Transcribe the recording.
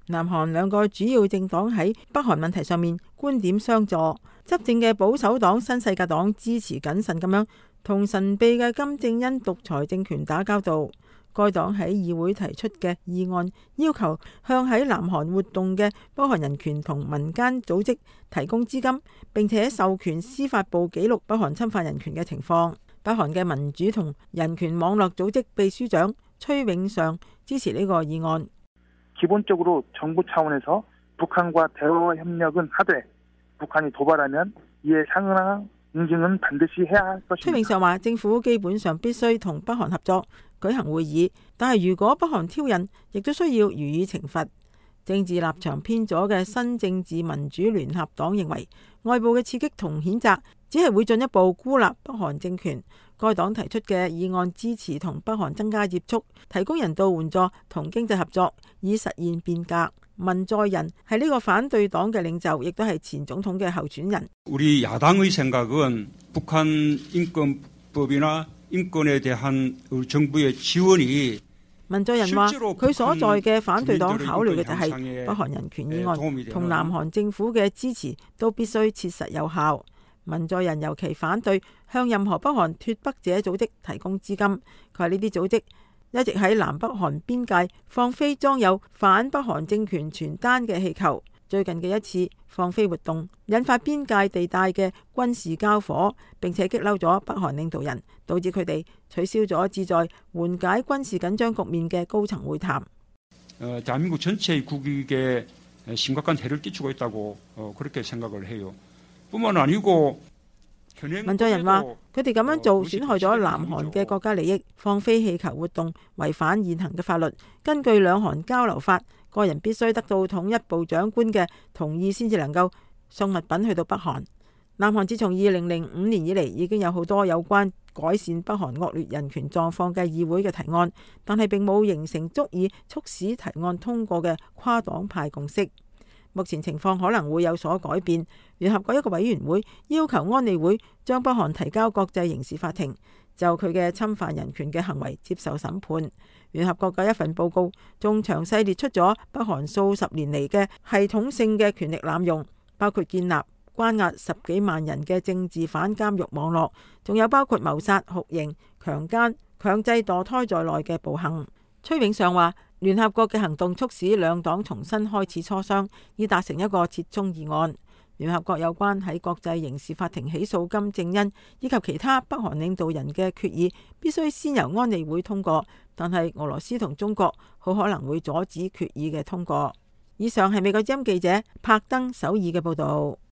南韓兩個主要政黨喺北韓問題上面觀點相左，執政嘅保守黨新世界黨支持謹慎咁樣同神秘嘅金正恩獨裁政權打交道。該黨喺議會提出嘅議案，要求向喺南韓活動嘅北韓人權同民間組織提供資金，並且授權司法部記錄北韓侵犯人權嘅情況。北韓嘅民主同人權網絡組織秘書長崔永尚支持呢個議案。 기본적으로 정부 차원에서 북한과 대화 협력은 하되 북한이 도발하면 이에 상응한 응징은 반드시 해야 할 것입니다。 崔永尚話：政府基本上必須同北韓合作舉行會議，但係如果北韓挑釁，亦都需要予以懲罰。政治立場偏左嘅新政治民主聯合黨認為，外部嘅刺激同譴責只係會進一步孤立北韓政權。該黨提出嘅議案支持同北韓增加接觸，提供人道援助同經濟合作，以實現變革。文在寅係呢個反對黨嘅領袖，亦都係前總統嘅候選人。 우리 야당의 생각은 북한 인권법이나 인권에 대한 우리 정부의 지원이 文在寅話：佢所在嘅反對黨考慮嘅就係北韓人權議案同南韓政府嘅支持都必須切實有效。文在寅尤其反對向任何北韓脫北者組織提供資金。佢話呢啲組織一直喺南北韓邊界放飛裝有反北韓政權傳單嘅氣球。最近嘅一次放飛活動引發邊界地帶嘅軍事交火，並且激嬲咗北韓領導人，導致佢哋取消咗旨在緩解軍事緊張局面嘅高層會談。 대한민국 전체의 국익에 심각한 해를 끼치고 있다고 그렇게 생각을 해요。뿐만 아니고 文在寅話：佢哋咁樣做損害咗南韓嘅國家利益，放飛氣球活動違反現行嘅法律。根據兩韓交流法，個人必須得到統一部長官嘅同意先至能夠送物品去到北韓。南韓自從2005年以嚟已經有好多有關改善北韓惡劣人權狀況嘅議會嘅提案，但係並冇形成足以促使提案通過嘅跨黨派共識。目前情況可能會有所改變。聯合國一個委員會要求安理會將北韓提交國際刑事法庭，就佢嘅侵犯人權嘅行為接受審判。聯合國嘅一份報告仲詳細列出咗北韓數十年嚟嘅系統性嘅權力濫用，包括建立關押10幾萬人嘅政治犯監獄網絡，仲有包括謀殺、酷刑、強姦、強制墮胎在內嘅暴行。崔永尚話：聯合國嘅行動促使兩黨重新開始磋商，以達成一個折中議案。聯合國有關喺國際刑事法庭起訴金正恩以及其他北韓領導人嘅決議，必須先由安理會通過，但係俄羅斯同中國好可能會阻止決議嘅通過。以上係美國之音記者柏登首爾嘅報導。